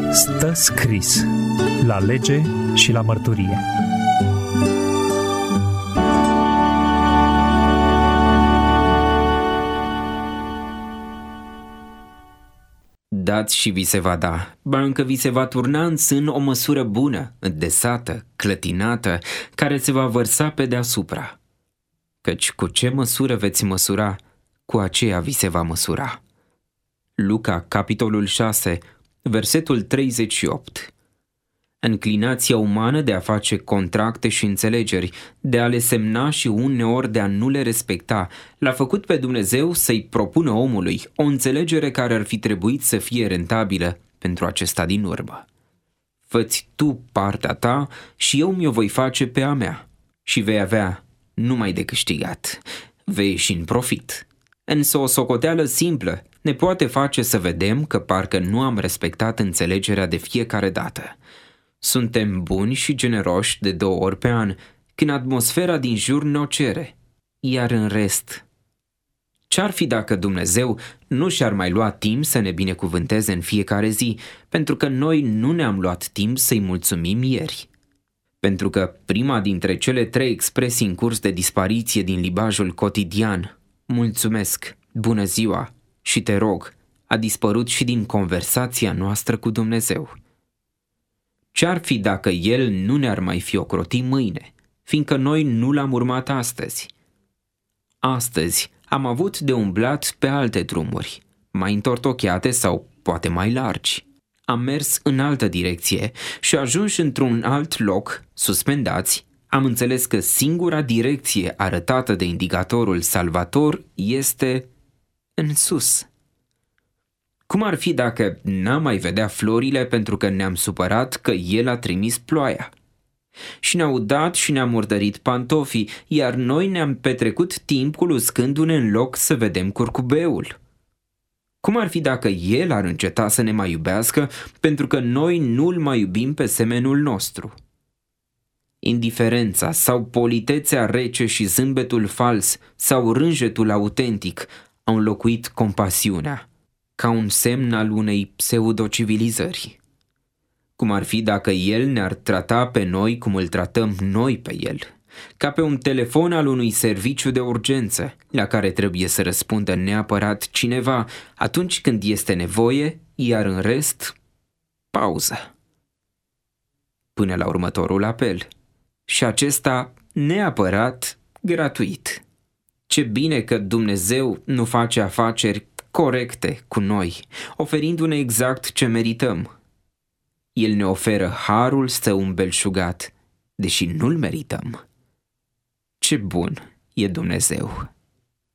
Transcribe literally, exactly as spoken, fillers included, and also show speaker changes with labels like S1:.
S1: Stă scris la lege și la mărturie.
S2: Dați și vi se va da, ba încă vi se va turna în sân o măsură bună, îndesată, clătinată, care se va vărsa pe deasupra. Căci cu ce măsură veți măsura, cu aceea vi se va măsura. Luca, capitolul șase, versetul treizeci și opt. Înclinația umană de a face contracte și înțelegeri, de a le semna și uneori de a nu le respecta, l-a făcut pe Dumnezeu să-i propună omului o înțelegere care ar fi trebuit să fie rentabilă pentru acesta din urmă. Fă-ți tu partea ta și eu mi-o voi face pe a mea și vei avea numai de câștigat, vei ieși în profit. Însă o socoteală simplă ne poate face să vedem că parcă nu am respectat înțelegerea de fiecare dată. Suntem buni și generoși de două ori pe an, când atmosfera din jur ne-o cere, iar în rest... Ce-ar fi dacă Dumnezeu nu și-ar mai lua timp să ne binecuvânteze în fiecare zi, pentru că noi nu ne-am luat timp să-i mulțumim ieri? Pentru că prima dintre cele trei expresii în curs de dispariție din limbajul cotidian, mulțumesc, bună ziua și te rog, a dispărut și din conversația noastră cu Dumnezeu. Ce-ar fi dacă El nu ne-ar mai fi ocrotit mâine, fiindcă noi nu L-am urmat astăzi? Astăzi am avut de umblat pe alte drumuri, mai întortocheate sau poate mai largi. Am mers în altă direcție și ajuns într-un alt loc, suspendați, am înțeles că singura direcție arătată de indicatorul salvator este în sus. Cum ar fi dacă n-am mai vedea florile pentru că ne-am supărat că El a trimis ploaia? Și ne-au dat și ne-am murdărit pantofii, iar noi ne-am petrecut timpul uscându-ne în loc să vedem curcubeul. Cum ar fi dacă El ar înceta să ne mai iubească pentru că noi nu-L mai iubim pe semenul nostru? Indiferența sau politețea rece și zâmbetul fals sau rânjetul autentic au înlocuit compasiunea, ca un semn al unei pseudocivilizări. Cum ar fi dacă El ne-ar trata pe noi cum îl tratăm noi pe El, ca pe un telefon al unui serviciu de urgență, la care trebuie să răspundă neapărat cineva atunci când este nevoie, iar în rest, pauză. Până la următorul apel. Și acesta neapărat gratuit. Ce bine că Dumnezeu nu face afaceri corecte cu noi, oferindu-ne exact ce merităm. El ne oferă harul său îmbelșugat, deși nu-l merităm. Ce bun e Dumnezeu!